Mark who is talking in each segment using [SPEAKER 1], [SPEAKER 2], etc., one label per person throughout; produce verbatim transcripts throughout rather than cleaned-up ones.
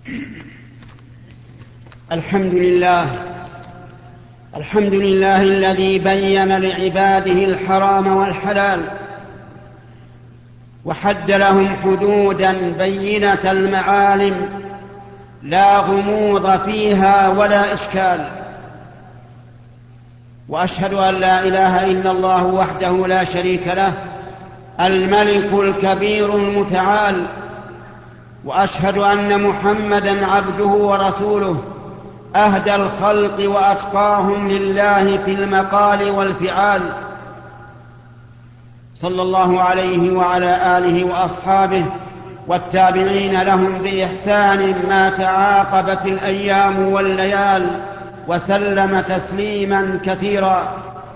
[SPEAKER 1] الحمد لله الحمد لله الذي بين لعباده الحرام والحلال وحد لهم حدودا بينة المعالم لا غموض فيها ولا إشكال، وأشهد أن لا إله إلا الله وحده لا شريك له الملك الكبير المتعال، وأشهد أن محمدًا عبده ورسوله أهدى الخلق وأتقاهم لله في المقال والفعال، صلى الله عليه وعلى آله وأصحابه والتابعين لهم بإحسان ما تعاقبت الأيام والليال وسلم تسليما كثيرا.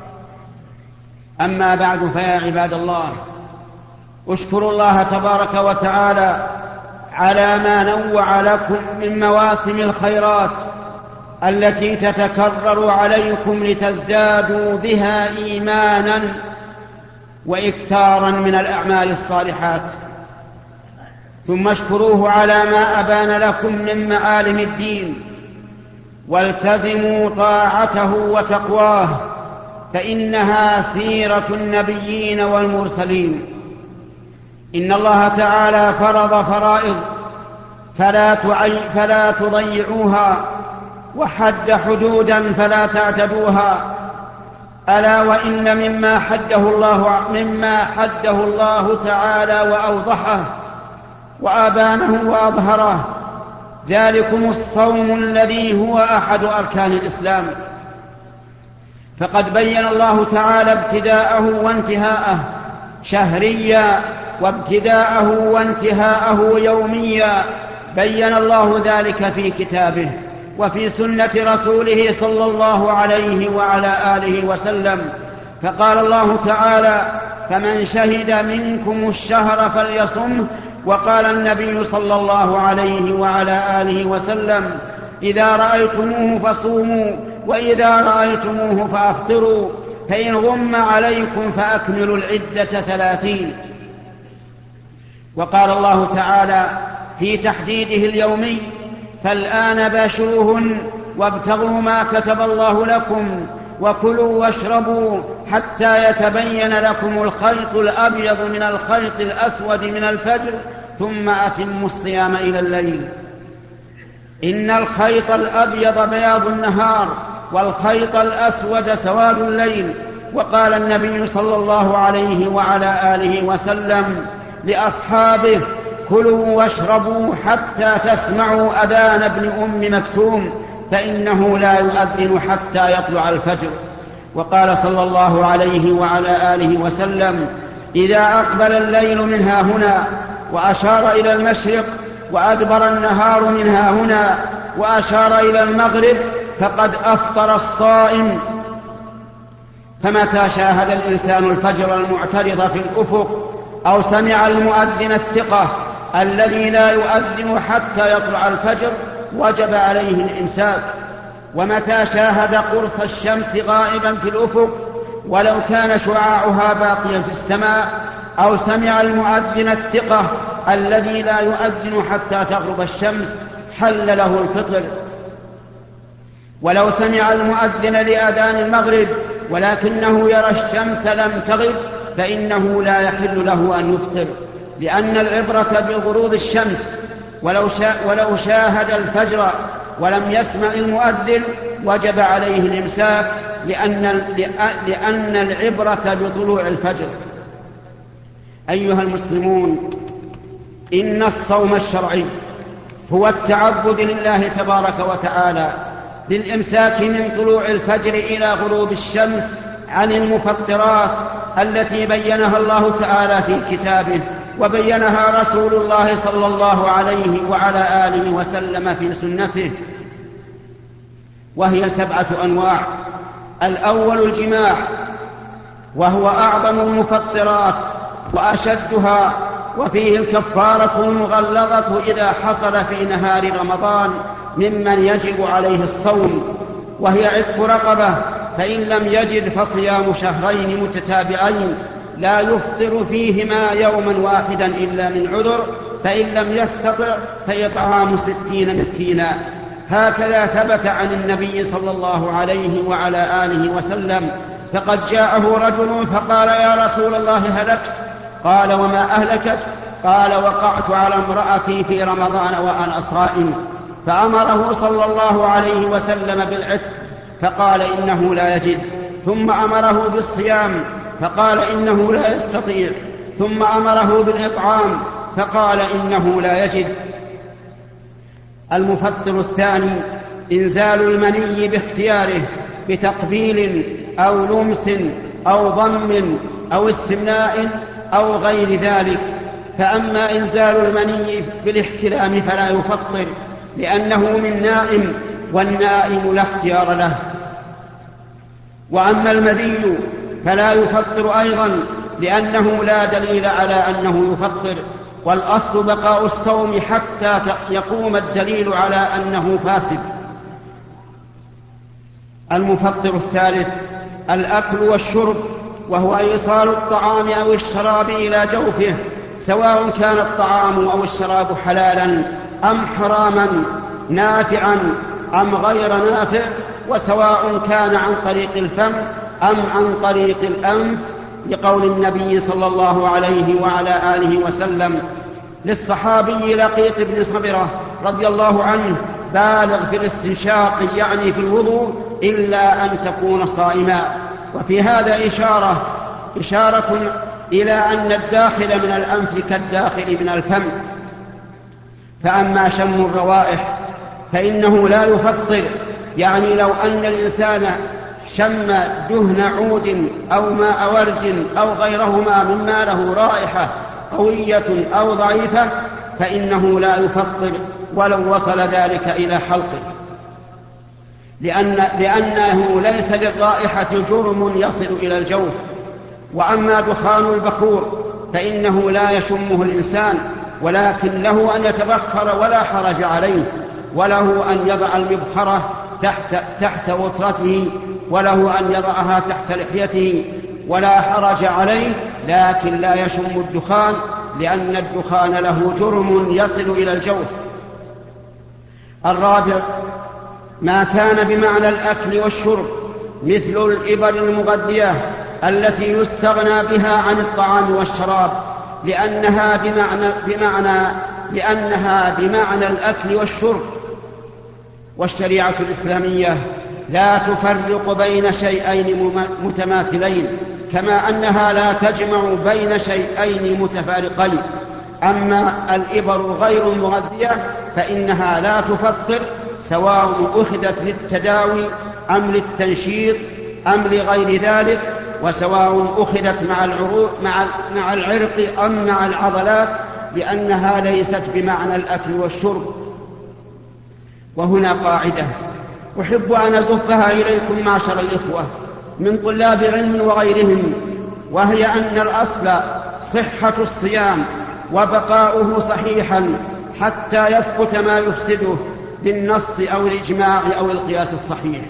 [SPEAKER 1] أما بعد، فيا عباد الله، اشكروا الله تبارك وتعالى على ما نوع لكم من مواسم الخيرات التي تتكرر عليكم لتزدادوا بها إيمانا وإكثارا من الأعمال الصالحات، ثم اشكروه على ما أبان لكم من معالم الدين، والتزموا طاعته وتقواه، فإنها سيرة النبيين والمرسلين. إن الله تعالى فرض فرائض فلا, فلا تضيعوها، وحد حدودا فلا تعتدوها. ألا وإن مما حده الله, مما حده الله تعالى وأوضحه وأبانه وأظهره ذلكم الصوم الذي هو أحد أركان الإسلام، فقد بين الله تعالى ابتداءه وانتهاءه شهريا وابتداءه وانتهاءه يوميا، بين الله ذلك في كتابه وفي سنة رسوله صلى الله عليه وعلى آله وسلم. فقال الله تعالى: فمن شهد منكم الشهر فليصمه. وقال النبي صلى الله عليه وعلى آله وسلم: إذا رأيتموه فصوموا، وإذا رأيتموه فأفطروا، فإن غم عليكم فأكملوا العدة ثلاثين. وقال الله تعالى في تحديده اليومي: فالآن باشروهن وابتغوا ما كتب الله لكم وكلوا واشربوا حتى يتبين لكم الخيط الأبيض من الخيط الأسود من الفجر ثم أتموا الصيام إلى الليل. إن الخيط الأبيض بياض النهار والخيط الأسود سواد الليل. وقال النبي صلى الله عليه وعلى آله وسلم لأصحابه: كلوا واشربوا حتى تسمعوا أذان ابن أم مكتوم، فإنه لا يؤذن حتى يطلع الفجر. وقال صلى الله عليه وعلى آله وسلم: إذا أقبل الليل من ها هنا وأشار إلى المشرق وأدبر النهار من ها هنا وأشار إلى المغرب فقد أفطر الصائم. فمتى شاهد الإنسان الفجر المعترض في الأفق أو سمع المؤذن الثقة الذي لا يؤذن حتى يطلع الفجر وجب عليه الإمساك. ومتى شاهد قرص الشمس غائبا في الأفق ولو كان شعاعها باقيا في السماء، أو سمع المؤذن الثقة الذي لا يؤذن حتى تغرب الشمس، حل له الفطر. ولو سمع المؤذن لأذان المغرب ولكنه يرى الشمس لم تغرب فإنه لا يحل له أن يفطر، لأن العبرة بغروب الشمس. ولو, شا ولو شاهد الفجر ولم يسمع المؤذن وجب عليه الإمساك، لأن, لأن العبرة بطلوع الفجر. أيها المسلمون، إن الصوم الشرعي هو التعبد لله تبارك وتعالى بالإمساك من طلوع الفجر إلى غروب الشمس عن المفطرات التي بينها الله تعالى في كتابه وبينها رسول الله صلى الله عليه وعلى آله وسلم في سنته، وهي سبعة أنواع. الأول الجماع، وهو أعظم المفطرات وأشدها، وفيه الكفارة المغلظة إذا حصل في نهار رمضان ممن يجب عليه الصوم، وهي عتق رقبة، فإن لم يجد فصيام شهرين متتابعين لا يفطر فيهما يوما واحدا إلا من عذر، فإن لم يستطع فإطعام ستين مسكينا. هكذا ثبت عن النبي صلى الله عليه وعلى آله وسلم. فقد جاءه رجل فقال: يا رسول الله هلكت. قال: وما أهلكت؟ قال: وقعت على امرأتي في رمضان وأنا صائم. فأمره صلى الله عليه وسلم بالعتق فقال: إنه لا يجد. ثم أمره بالصيام فقال: إنه لا يستطيع. ثم أمره بالإطعام فقال: إنه لا يجد. المفطر الثاني إنزال المني باختياره بتقبيل أو لمس أو ضم أو استمناء أو غير ذلك. فأما إنزال المني بالاحتلام فلا يفطر، لأنه من نائم، والنائم لا اختيار له. وأما المذي فلا يفطر أيضا، لأنه لا دليل على أنه يفطر، والأصل بقاء الصوم حتى يقوم الدليل على أنه فاسد. المفطر الثالث الأكل والشرب، وهو إيصال الطعام أو الشراب إلى جوفه، سواء كان الطعام أو الشراب حلالا أم حراما، نافعا أم غير نافع، وسواء كان عن طريق الفم أم عن طريق الأنف، لقول النبي صلى الله عليه وعلى آله وسلم للصحابي لقيط بن صبرة رضي الله عنه: بالغ في الاستنشاق، يعني في الوضوء، إلا أن تكون صائما. وفي هذا إشارة إشارة إلى أن الداخل من الأنف كالداخل من الفم. فأما شم الروائح فإنه لا يفطر، يعني لو أن الإنسان شم دهن عود أو ماء ورد أو غيرهما مما له رائحة قوية أو ضعيفة فإنه لا يفطر ولو وصل ذلك إلى حلقه، لأن لأنه ليس للرائحة جرم يصل إلى الجوف. وأما دخان البخور فإنه لا يشمه الإنسان، ولكن له أن يتبخر ولا حرج عليه، وله أن يضع المبخرة تحت, تحت وترته، وله أن يضعها تحت لحيته ولا حرج عليه، لكن لا يشم الدخان، لأن الدخان له جرم يصل إلى الجوف. الرابع ما كان بمعنى الأكل والشرب، مثل الإبر المغذية التي يستغنى بها عن الطعام والشراب، لأنها بمعنى, بمعنى, لأنها بمعنى الأكل والشرب. والشريعة الإسلامية لا تفرق بين شيئين متماثلين، كما أنها لا تجمع بين شيئين متفارقين. أما الإبر غير المغذية فإنها لا تفطر، سواء أخذت للتداوي أم للتنشيط أم لغير ذلك، وسواء أخذت مع العروق مع مع العرق أم مع العضلات، لأنها ليست بمعنى الأكل والشرب. وهنا قاعدة أحب أن أزفها إليكم معشر الإخوة من طلاب علم وغيرهم، وهي أن الأصل صحة الصيام وبقاؤه صحيحا حتى يثبت ما يفسده بالنص أو الإجماع أو القياس الصحيح.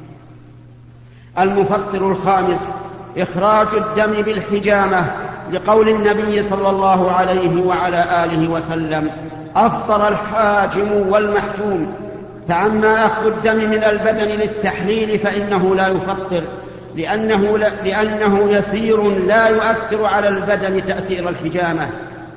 [SPEAKER 1] المفطر الخامس إخراج الدم بالحجامة، لقول النبي صلى الله عليه وعلى آله وسلم: أفطر الحاجم والمحجوم. فأما أخذ الدم من البدن للتحليل فإنه لا يفطر، لأنه, لأنه يسير لا يؤثر على البدن تأثير الحجامة.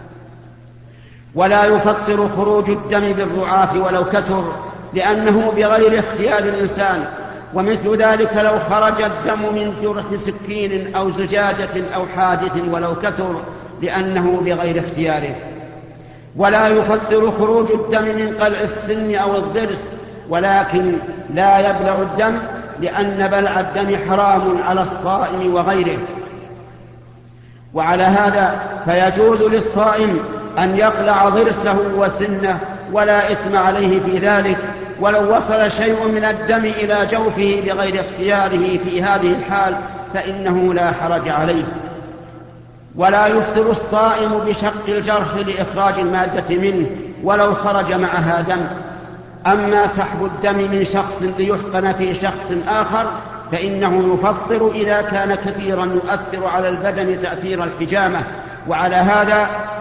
[SPEAKER 1] ولا يفطر خروج الدم بالرعاف ولو كثر، لأنه بغير اختيار الإنسان. ومثل ذلك لو خرج الدم من جرح سكين أو زجاجة أو حادث ولو كثر، لأنه بغير اختياره. ولا يفطر خروج الدم من قلع السن أو الضرس، ولكن لا يبلع الدم، لأن بلع الدم حرام على الصائم وغيره. وعلى هذا فيجوز للصائم أن يقلع ضرسه وسنه ولا إثم عليه في ذلك، ولو وصل شيء من الدم إلى جوفه بغير اختياره في هذه الحال فإنه لا حرج عليه. ولا يفطر الصائم بشق الجرح لإخراج المادة منه ولو خرج معها دم. أما سحب الدم من شخص ليحقن في شخص آخر فإنه يفطر إذا كان كثيرا يؤثر على البدن تأثير الحجامة. وعلى هذا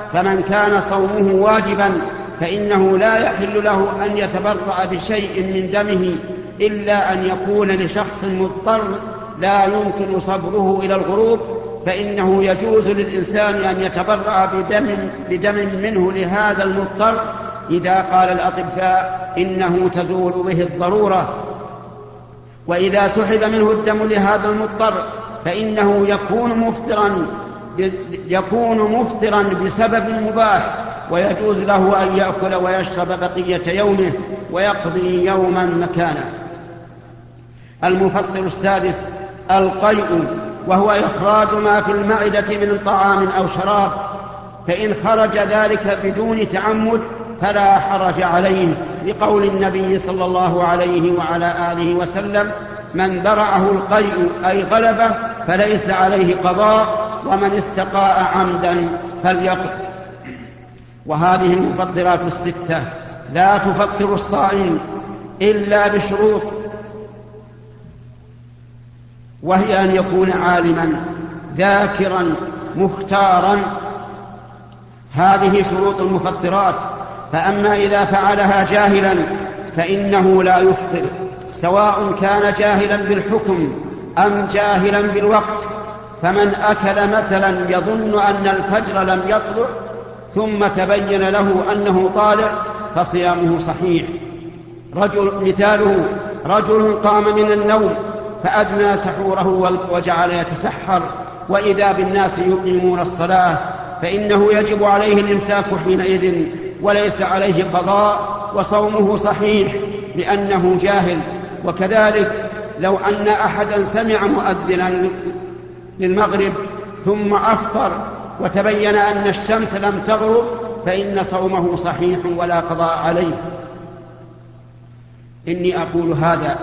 [SPEAKER 1] فمن كان صومه واجبا فإنه لا يحل له أن يتبرأ بشيء من دمه إلا أن يكون لشخص مضطر لا يمكن صبره إلى الغروب، فإنه يجوز للإنسان أن يتبرأ بدم, بدم منه لهذا المضطر إذا قال الأطباء إنه تزول به الضرورة. وإذا سحب منه الدم لهذا المضطر فإنه يكون مفطرا يكون مفطرا بسبب مباح، ويجوز له أن يأكل ويشرب بقية يومه ويقضي يوما مكانه. المفطر السادس القيء، وهو إخراج ما في المعدة من طعام أو شراب، فإن خرج ذلك بدون تعمد فلا حرج عليه، لقول النبي صلى الله عليه وعلى آله وسلم: من برعه القيء أي غلبه فليس عليه قضاء، ومن استقاء عمدا فليقض. وهذه المفطرات الستة لا تفطر الصائم إلا بشروط، وهي أن يكون عالما ذاكرا مختارا. هذه شروط المفطرات. فأما إذا فعلها جاهلا فإنه لا يفطر، سواء كان جاهلا بالحكم أم جاهلا بالوقت. فمن أكل مثلا يظن أن الفجر لم يطلع ثم تبين له أنه طالع فصيامه صحيح. رجل مثاله رجل قام من النوم فأدنى سحوره وجعل يتسحر وإذا بالناس يقيمون الصلاة، فإنه يجب عليه الإمساك حينئذ وليس عليه قضاء، وصومه صحيح لأنه جاهل. وكذلك لو أن أحدا سمع مؤذنا للمغرب ثم أفطر وتبين أن الشمس لم تغرب فإن صومه صحيح ولا قضاء عليه. إني أقول هذا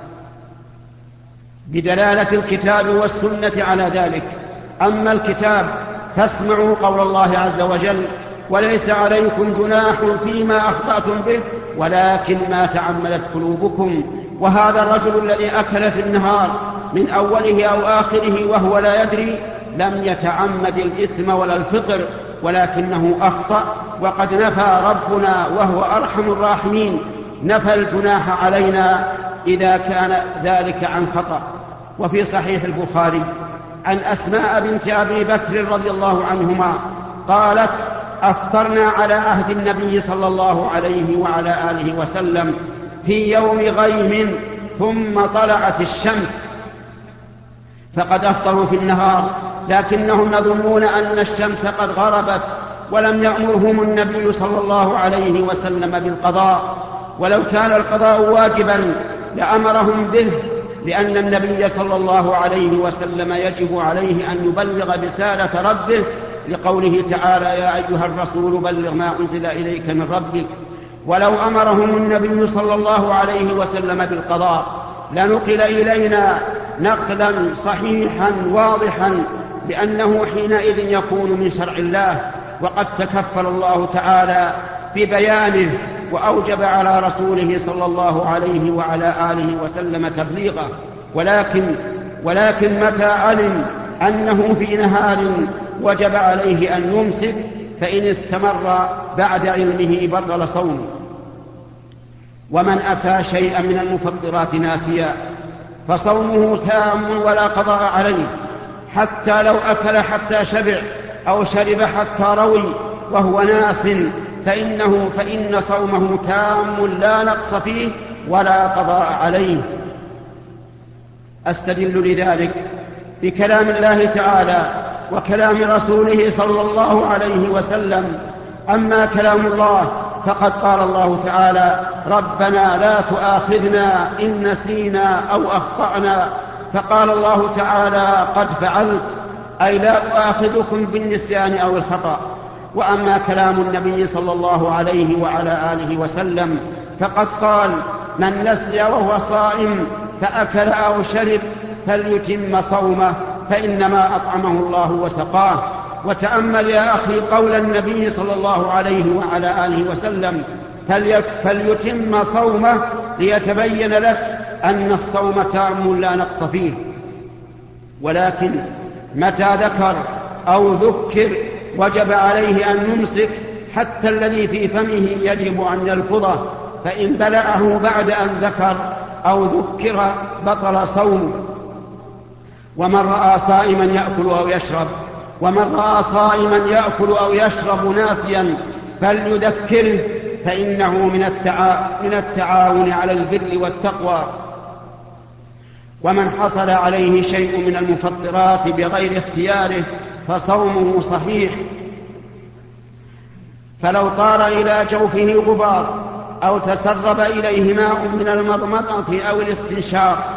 [SPEAKER 1] بدلالة الكتاب والسنة على ذلك. أما الكتاب فاسمعوا قول الله عز وجل: وليس عليكم جناح فيما أخطأتم به ولكن ما تعمدت قلوبكم. وهذا الرجل الذي أكل في النهار من أوله أو آخره وهو لا يدري لم يتعمد الإثم ولا الفطر، ولكنه أخطأ، وقد نفى ربنا وهو أرحم الراحمين نفى الجناح علينا إذا كان ذلك عن خطأ. وفي صحيح البخاري عن أسماء بنت أبي بكر رضي الله عنهما قالت: أفطرنا على عهد النبي صلى الله عليه وعلى آله وسلم في يوم غيم ثم طلعت الشمس، فقد أفطروا في النهار لكنهم يظنون أن الشمس قد غربت، ولم يأمرهم النبي صلى الله عليه وسلم بالقضاء، ولو كان القضاء واجبا لأمرهم به، لأن النبي صلى الله عليه وسلم يجب عليه أن يبلغ رسالة ربه، لقوله تعالى: يا أيها الرسول بلغ ما أنزل إليك من ربك. ولو أمرهم النبي صلى الله عليه وسلم بالقضاء لنقل إلينا نقلا صحيحا واضحا بأنه حينئذ يكون من شرع الله، وقد تكفل الله تعالى ببيانه وأوجب على رسوله صلى الله عليه وعلى آله وسلم تبليغه. ولكن, ولكن متى علم أنه في نهار وجب عليه أن يمسك فإن استمر بعد علمه بطل صومه. ومن أتى شيئا من المفطرات ناسيا فصومه تام ولا قضاء عليه، حتى لو أكل حتى شبع أو شرب حتى روي وهو ناس فإنه فإن صومه تام لا نقص فيه ولا قضاء عليه. أستدل لذلك بكلام الله تعالى وكلام رسوله صلى الله عليه وسلم. أما كلام الله فقد قال الله تعالى: ربنا لا تؤاخذنا إن نسينا أو أخطأنا، فقال الله تعالى: قد فعلت، أي لا أؤاخذكم بالنسيان أو الخطأ. وأما كلام النبي صلى الله عليه وعلى آله وسلم فقد قال: من نسي وهو صائم فأكل أو شرب فليتم صومه فإنما أطعمه الله وسقاه. وتأمل يا أخي قول النبي صلى الله عليه وعلى آله وسلم: فليتم صومه ليتبين لك أن الصوم تام لا نقص فيه. ولكن متى ذكر أو ذكر وجب عليه أن يمسك حتى الذي في فمه يجب أن يلفظه، فإن بلعه بعد أن ذكر أو ذكر بطل صومه. ومن رأى صائما يأكل أو يشرب ومن رأى صائما يأكل أو يشرب ناسيا فليذكره، فإنه من من التعاون على البر والتقوى. ومن حصل عليه شيء من المفطرات بغير اختياره فصومه صحيح، فلو طار إلى جوفه غبار أو تسرب إليه ماء من المضمضة أو الاستنشاق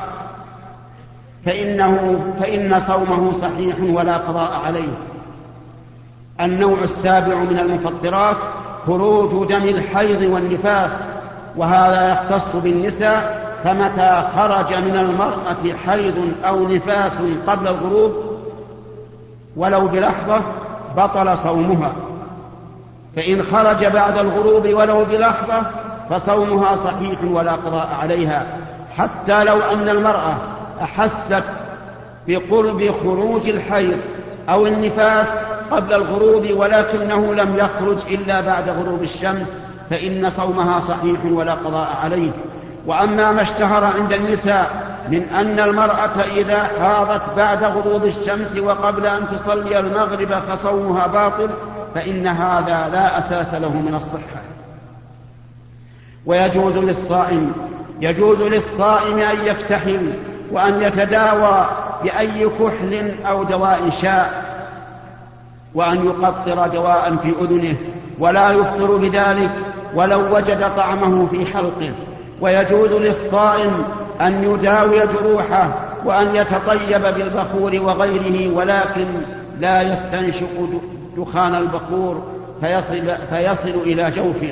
[SPEAKER 1] فإنه فإن صومه صحيح ولا قضاء عليه. النوع السابع من المفطرات خروج دم الحيض والنفاس، وهذا يختص بالنساء، فمتى خرج من المرأة حيض أو نفاس قبل الغروب ولو بلحظة بطل صومها، فإن خرج بعد الغروب ولو بلحظة فصومها صحيح ولا قضاء عليها، حتى لو أن المرأة أحست بقرب خروج الحيض أو النفاس قبل الغروب ولكنه لم يخرج إلا بعد غروب الشمس فإن صومها صحيح ولا قضاء عليه. وأما ما اشتهر عند النساء من أن المرأة إذا حاضت بعد غروب الشمس وقبل أن تصلي المغرب فصومها باطل فإن هذا لا أساس له من الصحة. ويجوز للصائم يجوز للصائم أن يكتحل وأن يتداوى بأي كحل أو دواء شاء، وأن يقطر دواء في أذنه ولا يفطر بذلك ولو وجد طعمه في حلقه. ويجوز للصائم أن يداوي جروحه وأن يتطيب بالبخور وغيره، ولكن لا يستنشق دخان البخور فيصل, فيصل إلى جوفه.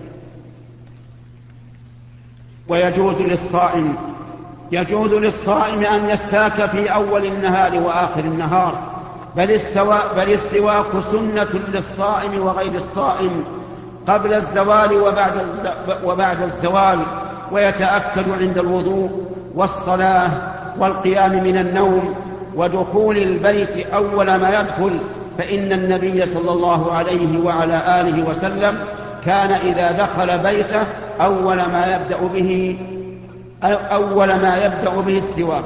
[SPEAKER 1] ويجوز للصائم يجوز للصائم أن يستاك في أول النهار وآخر النهار، بل السواك, بل السواك سنة للصائم وغير الصائم قبل الزوال وبعد, وبعد الزوال، ويتأكد عند الوضوء والصلاة والقيام من النوم ودخول البيت أول ما يدخل، فإن النبي صلى الله عليه وعلى آله وسلم كان إذا دخل بيته أول ما يبدأ به أول ما يبدأ به السواك.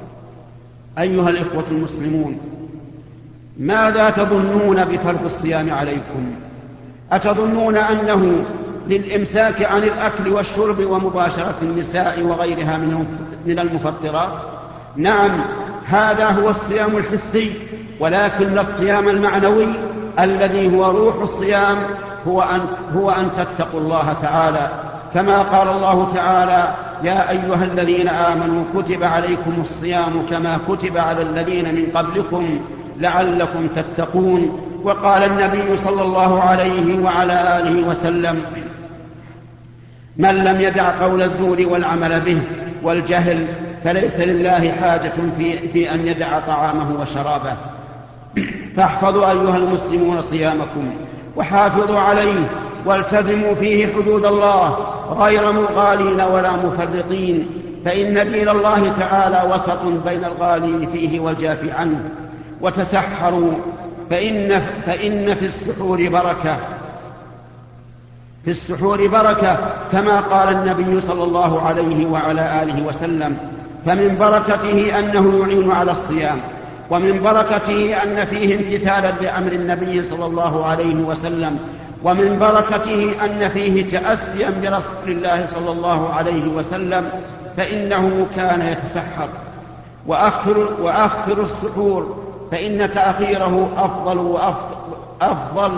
[SPEAKER 1] أيها الإخوة المسلمون، ماذا تظنون بفرض الصيام عليكم؟ أتظنون أنه للإمساك عن الأكل والشرب ومباشرة النساء وغيرها من المفطرات؟ نعم، هذا هو الصيام الحسي، ولكن الصيام المعنوي الذي هو روح الصيام هو أن, هو أن تتقوا الله تعالى، كما قال الله تعالى: يا أيها الذين آمنوا كتب عليكم الصيام كما كتب على الذين من قبلكم لعلكم تتقون. وقال النبي صلى الله عليه وعلى آله وسلم: من لم يدع قول الزور والعمل به والجهل فليس لله حاجة في, في أن يدع طعامه وشرابه. فاحفظوا أيها المسلمون صيامكم وحافظوا عليه والتزموا فيه حدود الله غير مغالين ولا مفرطين، فإن دين الله تعالى وسط بين الغالي فيه والجاف عنه. وتسحروا فإن, فإن في السحور بركة في السحور بركة كما قال النبي صلى الله عليه وعلى آله وسلم: فمن بركته أنه يعين على الصيام، ومن بركته أن فيه امتثالا لأمر النبي صلى الله عليه وسلم، ومن بركته أن فيه تأسيا برسول الله صلى الله عليه وسلم، فإنه كان يتسحر. وأخر, وأخر السحور فإن تأخيره أفضل وأفضل, أفضل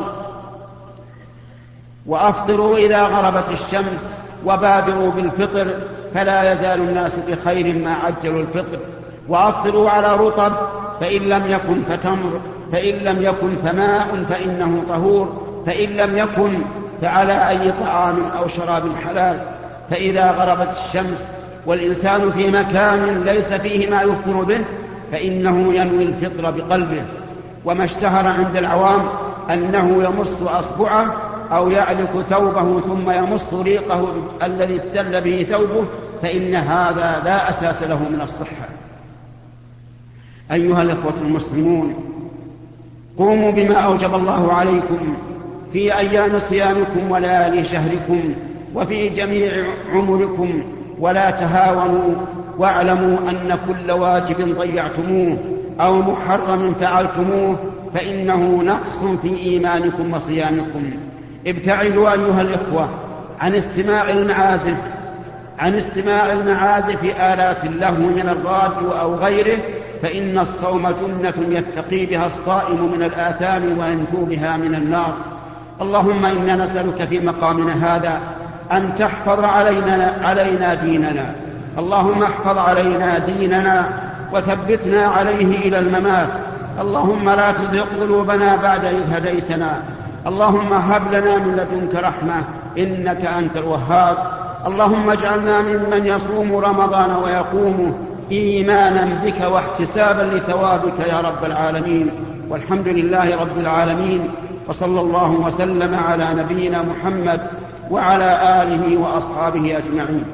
[SPEAKER 1] وأفطروا إذا غربت الشمس وبادروا بالفطر، فلا يزال الناس بخير ما عجلوا الفطر. وأفطروا على رطب، فإن لم يكن فتمر، فإن لم يكن فماء فإنه طهور، فإن لم يكن فعلى أي طعام أو شراب حلال. فإذا غربت الشمس والإنسان في مكان ليس فيه ما يفطر به فإنه ينوي الفطر بقلبه. وما اشتهر عند العوام أنه يمص أصبعه أو يعلق ثوبه ثم يمص ريقه الذي ابتل به ثوبه، فإن هذا لا أساس له من الصحة. أيها الإخوة المسلمون، قوموا بما أوجب الله عليكم في أيام صيامكم وليالي شهركم وفي جميع عمركم، ولا تهاونوا، واعلموا أن كل واجب ضيعتموه أو محرم فعلتموه فإنه نقص في إيمانكم وصيامكم. ابتعدوا أيها الإخوة عن استماع المعازف عن استماع المعازف آلات اللهو من الراديو أو غيره، فإن الصوم جنة يتقي بها الصائم من الآثام وينجو بها من النار. اللهم إنا نسألك في مقامنا هذا أن تحفظ علينا, علينا ديننا. اللهم احفظ علينا ديننا وثبتنا عليه إلى الممات. اللهم لا تزغ قلوبنا بعد إذ هديتنا. اللهم هب لنا من لدنك رحمة إنك أنت الوهاب. اللهم اجعلنا ممن يصوم رمضان ويقومه إيمانا بك واحتسابا لثوابك يا رب العالمين. والحمد لله رب العالمين، وصلى الله وسلم على نبينا محمد وعلى آله وأصحابه أجمعين.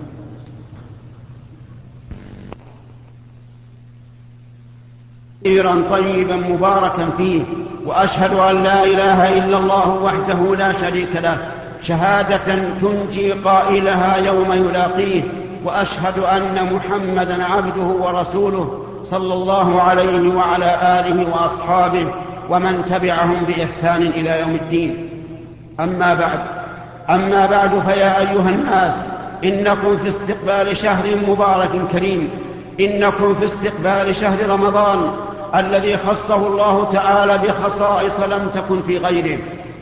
[SPEAKER 1] كثيرا طيبا مباركا فيه، وأشهد أن لا إله إلا الله وحده لا شريك له شهادة تنجي قائلها يوم يلاقيه، وأشهد أن محمدا عبده ورسوله صلى الله عليه وعلى آله وأصحابه ومن تبعهم بإحسان إلى يوم الدين. أما بعد أما بعد فيا أيها الناس، إنكم في استقبال شهر مبارك كريم، إنكم في استقبال شهر رمضان الذي خصه الله تعالى بخصائص لم تكن في غيره.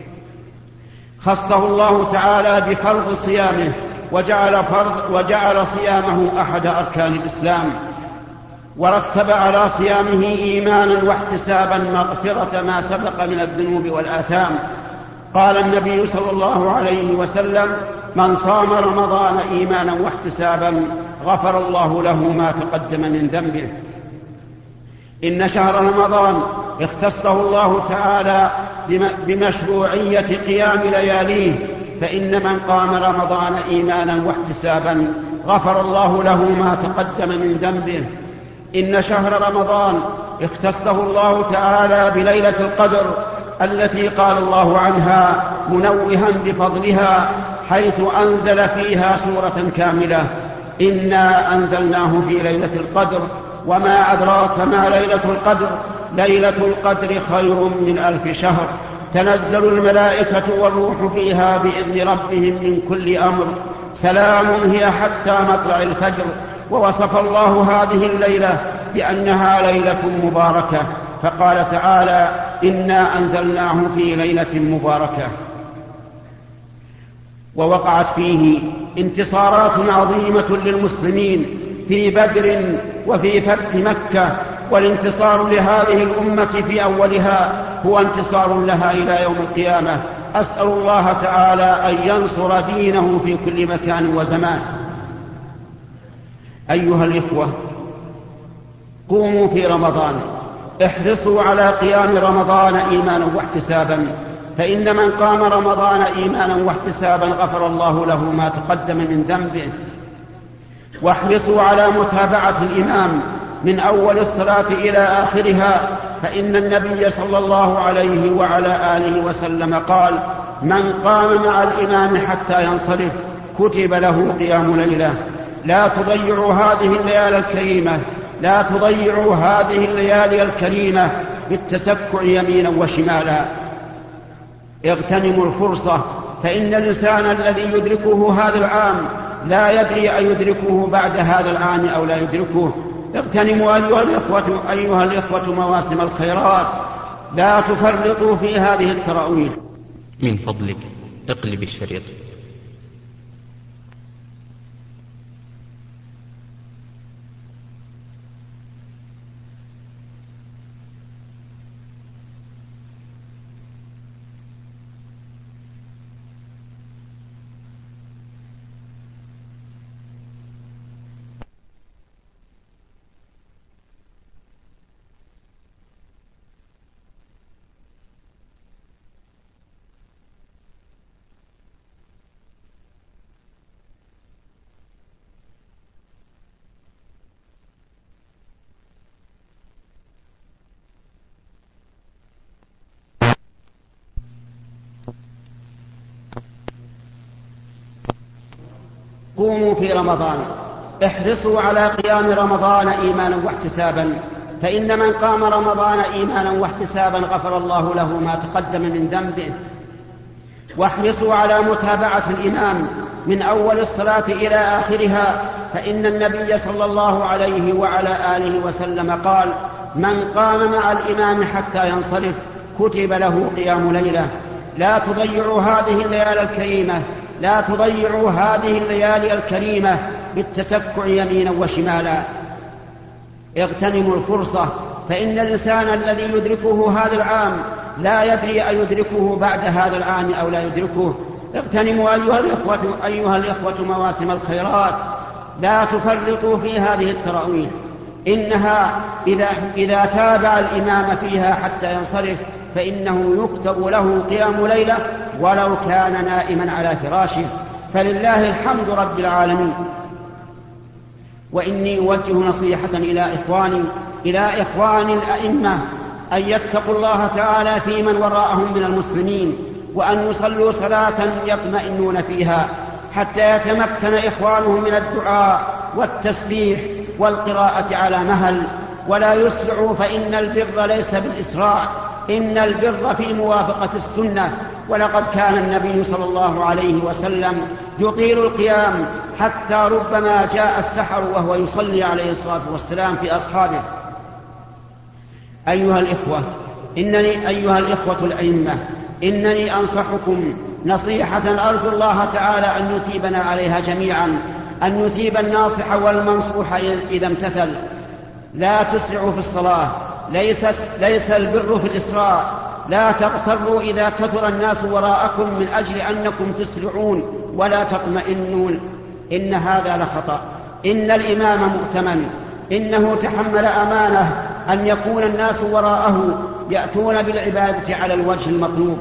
[SPEAKER 1] خصه الله تعالى بفرض صيامه، وجعل, فرض وجعل صيامه أحد أركان الإسلام، ورتب على صيامه إيمانا واحتسابا مغفرة ما سبق من الذنوب والآثام. قال النبي صلى الله عليه وسلم: من صام رمضان إيمانا واحتسابا غفر الله له ما تقدم من ذنبه. إن شهر رمضان اختصه الله تعالى بمشروعية قيام لياليه، فإن من قام رمضان إيمانا واحتسابا غفر الله له ما تقدم من ذنبه. إن شهر رمضان اختصه الله تعالى بليلة القدر التي قال الله عنها منوها بفضلها، حيث أنزل فيها سورة كاملة: إنا أنزلناه في ليلة القدر وما أدراك ما ليلة القدر، ليلة القدر خير من ألف شهر، تنزل الملائكة والروح فيها بإذن ربهم من كل أمر، سلام هي حتى مطلع الفجر. ووصف الله هذه الليلة بأنها ليلة مباركة، فقال تعالى: إنا أنزلناه في ليلة مباركة. ووقعت فيه انتصارات عظيمة للمسلمين في بدر وفي فتح مكة، والانتصار لهذه الأمة في أولها هو انتصار لها إلى يوم القيامة. أسأل الله تعالى أن ينصر دينه في كل مكان وزمان. أيها الإخوة، قوموا في رمضان، احرصوا على قيام رمضان إيمانا واحتسابا، فإن من قام رمضان إيمانا واحتسابا غفر الله له ما تقدم من ذنبه. واحرصوا على متابعة الإمام من أول الصلاة إلى آخرها، فإن النبي صلى الله عليه وعلى آله وسلم قال: من قام مع الإمام حتى ينصرف كتب له قيام ليلة. لا تضيعوا هذه الليالي الكريمة لا تضيعوا هذه الليالي الكريمة بالتسكع يمينا وشمالا. اغتنموا الفرصة، فإن الإنسان الذي يدركه هذا العام لا يدري أيدركه بعد هذا العام أو لا يدركه. اغتنموا أيها الإخوة, أيها الإخوة مواسم الخيرات، لا تفرطوا في هذه التراويح.
[SPEAKER 2] من فضلك اقلب الشريط.
[SPEAKER 1] قوموا في رمضان، احرصوا على قيام رمضان إيمانا واحتسابا، فإن من قام رمضان إيمانا واحتسابا غفر الله له ما تقدم من ذنبه. واحرصوا على متابعة الإمام من أول الصلاة إلى آخرها، فإن النبي صلى الله عليه وعلى آله وسلم قال: من قام مع الإمام حتى ينصرف كتب له قيام ليلة. لا تضيعوا هذه الليالي الكريمة لا تضيعوا هذه الليالي الكريمة بالتسكع يمينا وشمالا. اغتنموا الفرصة، فإن الإنسان الذي يدركه هذا العام لا يدري أيدركه بعد هذا العام أو لا يدركه. اغتنموا أيها الإخوة, أيها الإخوة مواسم الخيرات، لا تفرطوا في هذه التراويح، إنها إذا, إذا تابع الإمام فيها حتى ينصرف فإنه يكتب له قيام ليلة ولو كان نائما على فراشه، فلله الحمد رب العالمين. وإني أوجه نصيحة إلى إخواني إلى إخوان الأئمة أن يتقوا الله تعالى في من وراءهم من المسلمين، وأن يصلوا صلاة يطمئنون فيها حتى يتمكن إخوانهم من الدعاء والتسبيح والقراءة على مهل، ولا يسرعوا، فإن البر ليس بالإسراع، إن البر في موافقة السنة. ولقد كان النبي صلى الله عليه وسلم يطيل القيام حتى ربما جاء السحر وهو يصلي عليه الصلاة والسلام في أصحابه. أيها الإخوة إنني أيها الإخوة الأئمة إنني أنصحكم نصيحة أرجو الله تعالى أن يثيبنا عليها جميعا، أن يثيب الناصح والمنصوح إذا امتثل. لا تسرعوا في الصلاة، ليس, ليس البر في الإسراع. لا تغتروا إذا كثر الناس وراءكم من أجل أنكم تسرعون ولا تطمئنون، إن هذا لخطأ. إن الإمام مؤتمن، إنه تحمل أمانة أن يكون الناس وراءه يأتون بالعبادة على الوجه المطلوب.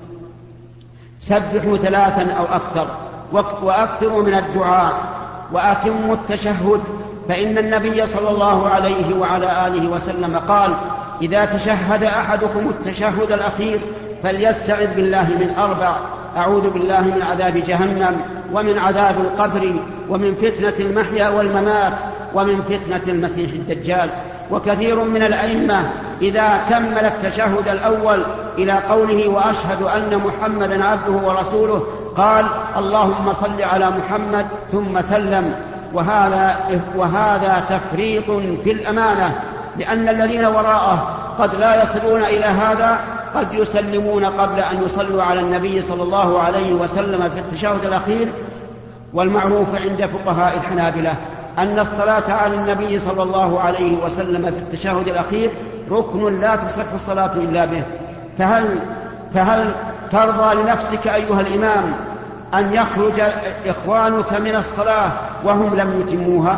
[SPEAKER 1] سبحوا ثلاثا أو أكثر، وأكثروا من الدعاء، وأتموا التشهد، فإن النبي صلى الله عليه وعلى آله وسلم قال: إذا تشهد أحدكم التشهد الأخير فليستعذ بالله من أربع: أعوذ بالله من عذاب جهنم، ومن عذاب القبر، ومن فتنة المحيا والممات، ومن فتنة المسيح الدجال. وكثير من الأئمة إذا كمل التشهد الأول إلى قوله: وأشهد أن محمدا عبده ورسوله، قال: اللهم صل على محمد، ثم سلم. وهذا, وهذا تفريط في الأمانة، لأن الذين وراءه قد لا يصلون إلى هذا، قد يسلمون قبل أن يصلوا على النبي صلى الله عليه وسلم في التشهد الأخير. والمعروف عند فقهاء الحنابلة أن الصلاة على النبي صلى الله عليه وسلم في التشهد الأخير ركن لا تصح الصلاة إلا به. فهل, فهل ترضى لنفسك أيها الإمام أن يخرج إخوانك من الصلاة وهم لم يتموها؟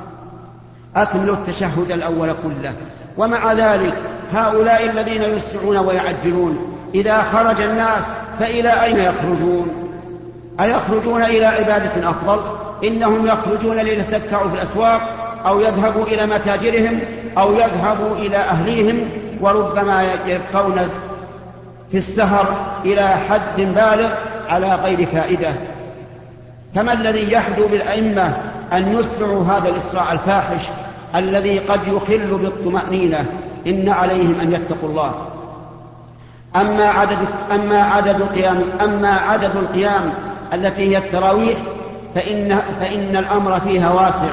[SPEAKER 1] أكملوا التشهد الأول كله. ومع ذلك هؤلاء الذين يسرعون ويعجلون إذا خرج الناس فإلى أين يخرجون؟ أيخرجون إلى عبادة أفضل؟ إنهم يخرجون ليتسكعوا في الأسواق، أو يذهبوا إلى متاجرهم، أو يذهبوا إلى أهليهم، وربما يبقون في السهر إلى حد بالغ على غير فائدة. فما الذي يحدو بالأئمة أن يسرعوا هذا الإسراع الفاحش الذي قد يخل بالطمأنينة؟ إن عليهم أن يتقوا الله. أما عدد, أما عدد, القيام أما عدد القيام التي هي التراويح فإن, فإن الأمر فيها واسع.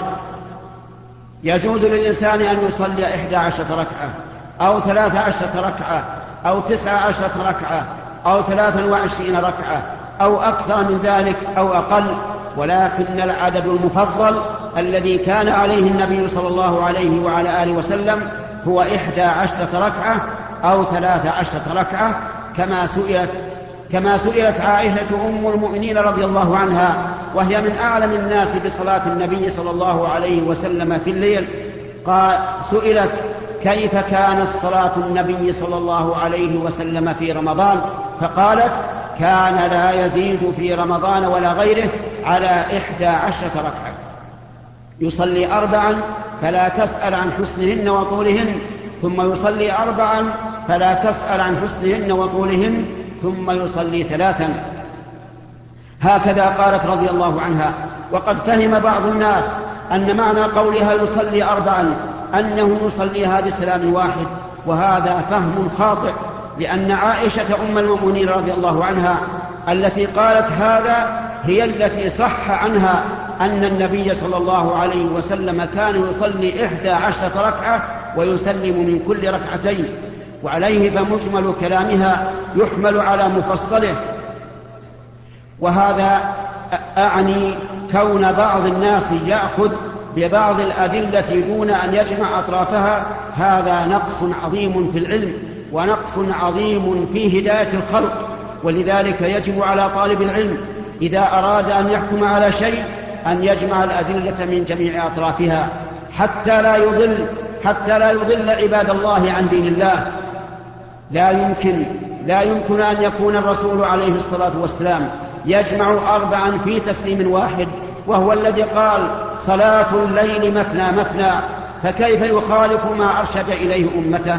[SPEAKER 1] يجوز للإنسان أن يصلي إحدى عشرة ركعة، أو ثلاث عشرة ركعة، أو تسع عشرة ركعة، أو ثلاث وعشرين ركعة، أو أكثر من ذلك أو أقل، ولكن العدد المفضل الذي كان عليه النبي صلى الله عليه وعلى آله وسلم هو إحدى عشرة ركعة أو ثلاث عشرة ركعة، كما سئلت كما سئلت عائشة أم المؤمنين رضي الله عنها، وهي من أعلم الناس بصلاة النبي صلى الله عليه وسلم في الليل، قال سئلت: كيف كانت صلاة النبي صلى الله عليه وسلم في رمضان؟ فقالت: كان لا يزيد في رمضان ولا غيره على إحدى عشرة ركعة، يصلي أربعا فلا تسأل عن حسنهن وطولهن، ثم يصلي أربعا فلا تسأل عن حسنهن وطولهن، ثم يصلي ثلاثا. هكذا قالت رضي الله عنها. وقد فهم بعض الناس أن معنى قولها يصلي أربعا أنه يصليها بسلام واحد، وهذا فهم خاطئ، لأن عائشة أم المؤمنين رضي الله عنها التي قالت هذا هي التي صح عنها أن النبي صلى الله عليه وسلم كان يصلي إحدى عشرة ركعة ويسلم من كل ركعتين، وعليه فمجمل كلامها يحمل على مفصله. وهذا أعني كون بعض الناس يأخذ ببعض الأدلة دون أن يجمع أطرافها، هذا نقص عظيم في العلم ونقص عظيم في هداية الخلق. ولذلك يجب على طالب العلم إذا أراد أن يحكم على شيء أن يجمع الأدلة من جميع أطرافها حتى لا يضل حتى لا يضل عباد الله عن دين الله. لا يمكن لا يمكن أن يكون الرسول عليه الصلاة والسلام يجمع أربعا في تسليم واحد، وهو الذي قال صلاة الليل مثنى مثنى، فكيف يخالف ما أرشد إليه أمته؟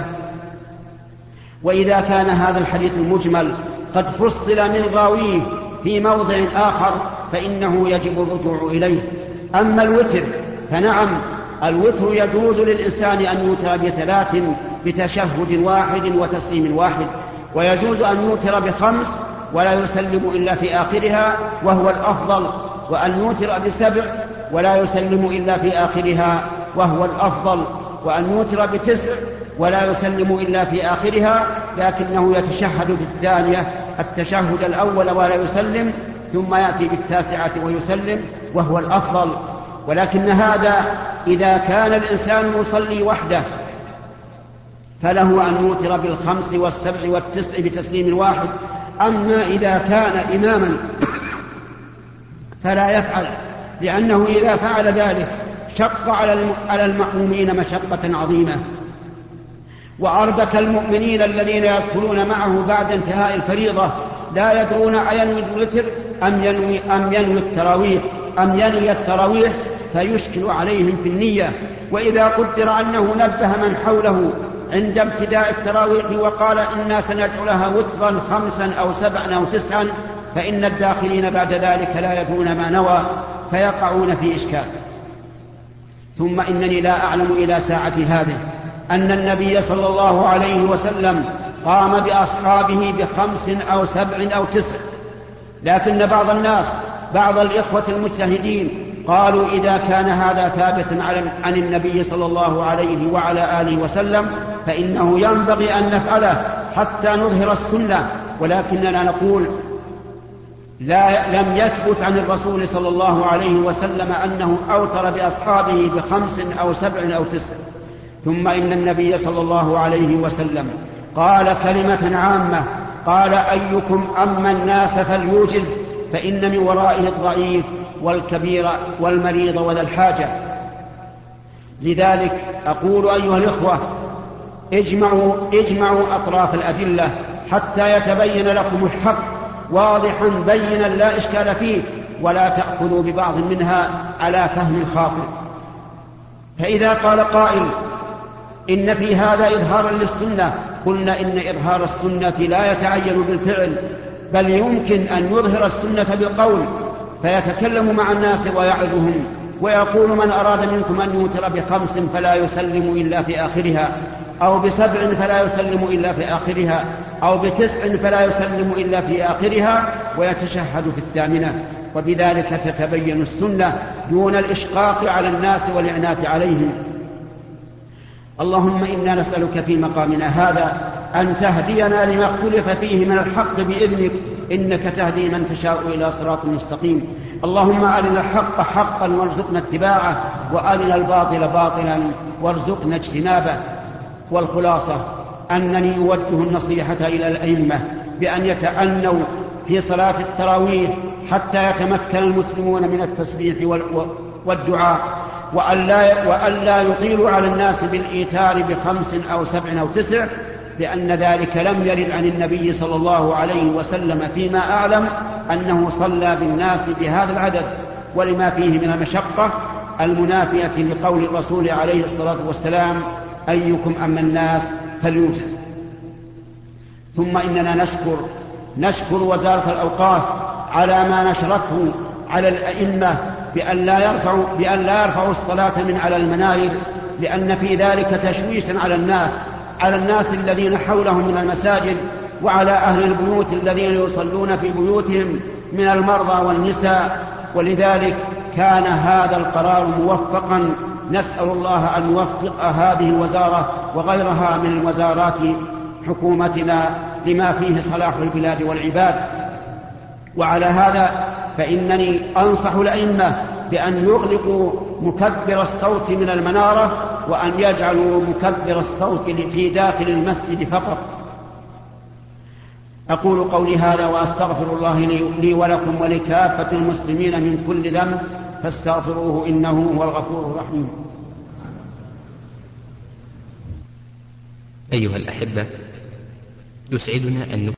[SPEAKER 1] وإذا كان هذا الحديث المجمل قد فصل من راويه في موضع آخر فإنه يجب الرجوع إليه. أما الوتر فنعم، الوتر يجوز للإنسان أن يوتر بثلاث بتشهد واحد وتسليم واحد، ويجوز أن يوتر بخمس ولا يسلم إلا في آخرها وهو الأفضل، وأن يوتر بسبع ولا يسلم إلا في آخرها وهو الأفضل، وأن يوتر بتسع ولا يسلم إلا في آخرها، لكنه يتشهد في الثانية التشهد الأول ولا يسلم، ثم يأتي بالتاسعة ويسلم وهو الأفضل. ولكن هذا إذا كان الإنسان يصلي وحده فله أن يوتر بالخمس والسبع والتسع بتسليم واحد. أما إذا كان إماما فلا يفعل، لأنه إذا فعل ذلك شق على المأمومين مشقة عظيمة، وأربك المؤمنين الذين يدخلون معه بعد انتهاء الفريضة لا يدرون أينوي الوتر أم ينوي, أم ينوي التراويح أم ينوي التراويح فيشكل عليهم في النية. وإذا قدر أنه نبه من حوله عند ابتداء التراويح وقال إنا سنجعلها وترا خمسا أو سبعا أو تسعا، فإن الداخلين بعد ذلك لا يدرون ما نوى فيقعون في إشكال. ثم إنني لا أعلم إلى ساعة هذه أن النبي صلى الله عليه وسلم قام بأصحابه بخمس أو سبع أو تسع، لكن بعض الناس بعض الإخوة المجتهدين قالوا إذا كان هذا ثابتا عن النبي صلى الله عليه وعلى آله وسلم فإنه ينبغي أن نفعله حتى نظهر السنة، ولكننا نقول لا لم يثبت عن الرسول صلى الله عليه وسلم أنه أوتر بأصحابه بخمس أو سبع أو تسع. ثم إن النبي صلى الله عليه وسلم قال كلمة عامة، قال أيكم أما الناس فليوجز، فإن من ورائه الضعيف والكبير والمريض وذا الحاجة. لذلك أقول أيها الإخوة اجمعوا, اجمعوا أطراف الأدلة حتى يتبين لكم الحق واضحا بينا لا إشكال فيه، ولا تأخذوا ببعض منها على فهم خاطئ. فإذا قال قائل إن في هذا إظهارا للسنة، قلنا إن إظهار السنة لا يتعين بالفعل، بل يمكن أن يظهر السنة بالقول فيتكلم مع الناس ويعظهم ويقول من أراد منكم أن يوتر بخمس فلا يسلم إلا في آخرها، أو بسبع فلا يسلم إلا في آخرها، أو بتسع فلا يسلم إلا في آخرها، ويتشهد في الثامنة، وبذلك تتبين السنة دون الإشقاق على الناس والإعنات عليهم. اللهم إنا نسألك في مقامنا هذا أن تهدينا لما اختلف فيه من الحق بإذنك، إنك تهدي من تشاء إلى صراط مستقيم. اللهم أرنا الحق حقا وارزقنا اتباعه، وأرنا الباطل باطلا وارزقنا اجتنابه. والخلاصة أنني أوجه النصيحة إلى الأئمة بأن يتأنوا في صلاة التراويح حتى يتمكن المسلمون من التسبيح والدعاء، وألا, وألا يطيلوا على الناس بالإيتار بخمس أو سبع أو تسع، لأن ذلك لم يرد عن النبي صلى الله عليه وسلم فيما أعلم أنه صلى بالناس بهذا العدد، ولما فيه من المشقة المنافية لقول الرسول عليه الصلاة والسلام أيكم أما الناس فليوجز. ثم إننا نشكر نشكر وزارة الأوقاف على ما نشرته على الأئمة بأن لا يرفعوا, بأن لا يرفعوا الصلاة من على المنابر، لأن في ذلك تشويشا على الناس على الناس الذين حولهم من المساجد، وعلى أهل البيوت الذين يصلون في بيوتهم من المرضى والنساء. ولذلك كان هذا القرار موفقا. نسأل الله أن يوفق هذه الوزارة وغيرها من الوزارات حكومتنا لما فيه صلاح البلاد والعباد. وعلى هذا فإنني أنصح الأئمة بأن يغلقوا مكبر الصوت من المنارة، وأن يجعلوا مكبر الصوت في داخل المسجد فقط. أقول قولي هذا وأستغفر الله لي ولكم ولكافة المسلمين من كل ذنب، فاستغفروه إنه هو الغفور الرحيم.
[SPEAKER 2] أيها الأحبة، يسعدنا أن